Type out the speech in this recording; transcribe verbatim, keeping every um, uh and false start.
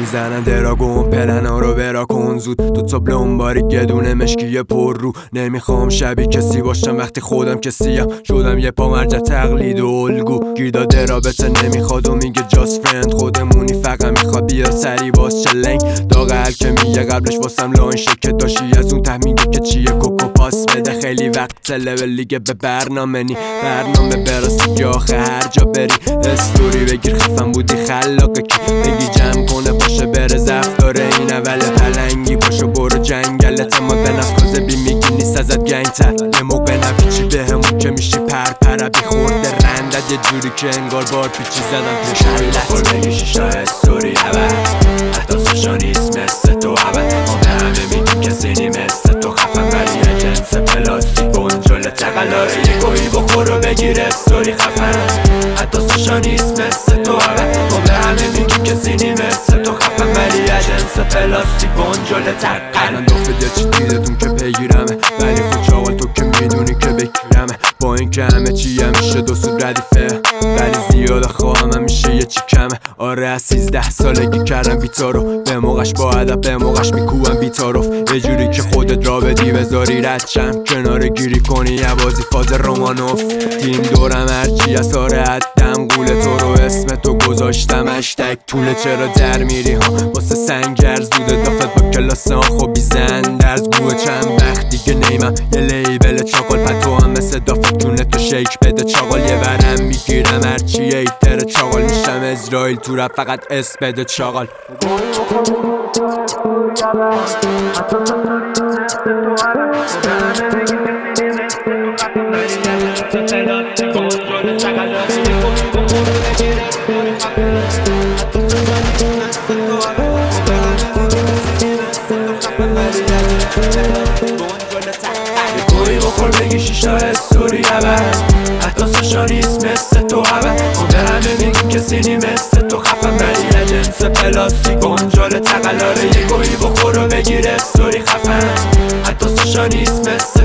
میزنن دراگون پلنا رو برا کن زود دو تا بلومباری گدونه مشکی پر رو. نمیخوام شبیه کسی باشم وقتی خودم کسیم. شدم یه پا مرجع تقلید و الگو گیر داده رابطه نمیخواد و میگه جاست فرند خودمونی فقط میخواد بیا سری باز چلنگ داغل که میگه قبلش واسم لانشه که داشتی از اون ته میگه که چیه کوکو پاس بده. خیلی وقت لول لیگه به برنامه نی برنامه براستی که آخه هر جا بری استوری بگیر خفن بودی خلاقه کی بگی جمع کنه باشه بره زفت داره این اول پلنگی باشو برو جنگلت اما به نفکازه بی میگی نیست ازت گنگتر یه موقع نپیچی به همون که میشی پر پر بی خورده رندت یه جوری که انگار بار پیچی زدم توی شلت بخور بگی شیشتا استوری اول احداثشا نیست مثل تو اول ما به همه میگیم کسی نی مثل تو خفن ولی یه جنس پلاستیک بنجل تقلاره یه گویی بخور و بگیر استوری خفن احداثشا نیست مثل تو اول ما به همه میگیم کسی نی مثل تو خفن ولی یه جنس پلاستیک بنجل تقل من دافت یه چی دیدتون که پیگیرمه ولی خود چاقل تو که میدونی که بگیرمه با این که همه چی همیشه دو سود ردیفه ولی زیاده خواهم همیشه یه چی کمه. آره از سیزده سالگی کردم بیتا رو به موقعش با ادب به موقعش میکوبم بیتاروف یه جوری که خودت را بدی بذاری ردشم کناره گیری کنی یه بازی فاز رومانوف تیم دورم هرچی از ساره حدم قول تو رو اسم تو گذاشتم اشتک طوله چرا در میری ها واسه سنگر زوده دافت با کلاس آخو بیزند از گوه چند وقت دیگه نیمم یه لیبل چاقل پتو هم مثل دافت کونه تو شیک بده چاقل یه ورم میگیرم هرچی ایتر چاقل میشم اسرائیل تو رفت فقط اس بده چاقل گویی بخور بگی شیشتا استوری اول احداثشا نیست مثل تو اول ما به همه میگیم کسی نی مثل تو خفن ولی یه جنس پلاستیک بنجل تقلاره یه گویی بخور و بگیر استوری خفن احداثشا نیست مثل